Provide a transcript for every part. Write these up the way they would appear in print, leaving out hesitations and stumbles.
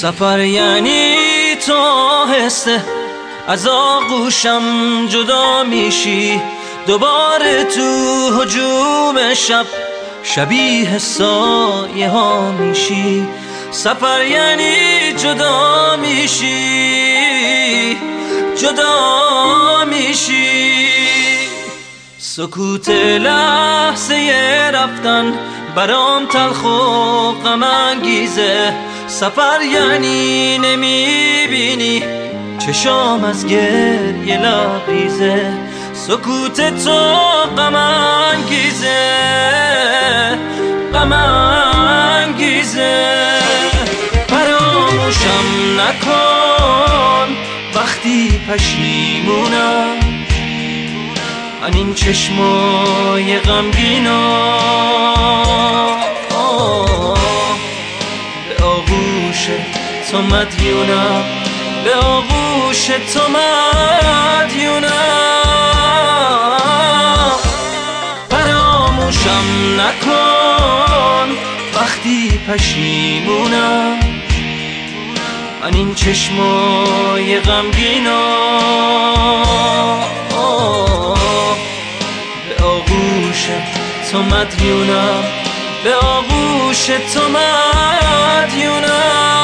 سفر یعنی تو آهسته از آغوشم جدا میشی، دوباره تو هجوم شب شبیه سایه ها میشی. سفر یعنی جدا میشی، جدا میشی. سکوت لحظه رفتن برام تلخ و غم انگیزه. سفر یعنی نمیبینی چشام از گریه لبریزه. سکوت تو غم انگیزه، غم انگیزه. فراموشم نکن وقتی پشیمونم من این چشمای غمگینا. به آغوش تو مدیونم، به آغوش تو مدیونم. فراموشم نکن وقتی پشیمونم من این چشمای غمگینا. به آغوش تو مدیونم، به آغوش تو مدیونم.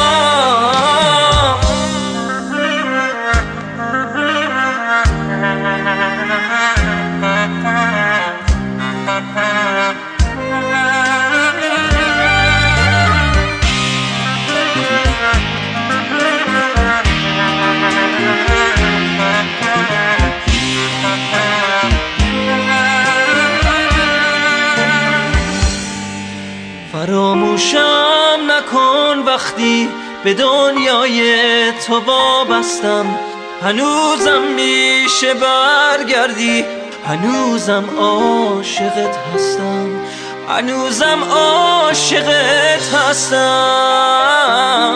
فراموشم نکن وقتی به دنیای تو وابستم. هنوزم میشه برگردی، هنوزم عاشقت هستم، هنوزم عاشقت هستم،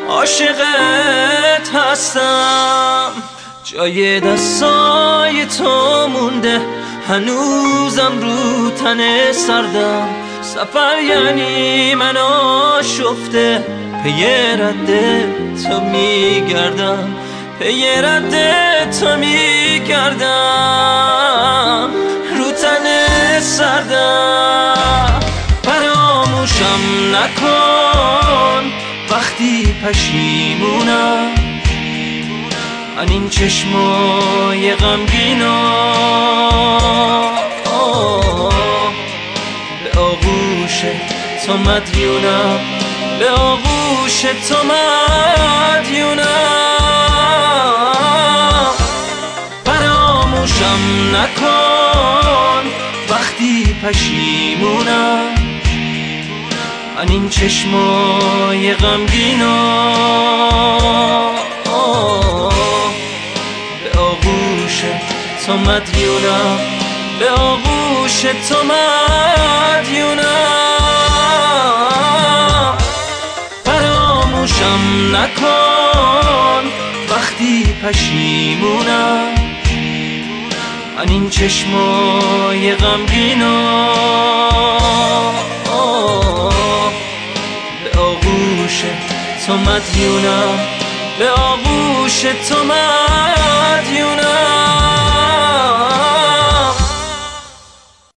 عاشقت هستم. جای دستای تو مونده هنوزم رو تن سردم. سفر یعنی من آشفته پی رد تو میگردم، پی رد تو میگردم رو تن سردم. فراموشم نکن وقتی پشیمونم من این چشمای غمگینا. به آغوش تو مدیونم، به آغوش تو مدیونم. فراموشم نکن وقتی پشیمونم من این چشمای غمگینا. به آغوش تو مدیونم، به آغوش تو مدیونم. فراموشم نکن وقتی پشیمونم من این چشمای غمگینا. به آغوش تو مدیونم، به آغوش تو مدیونم.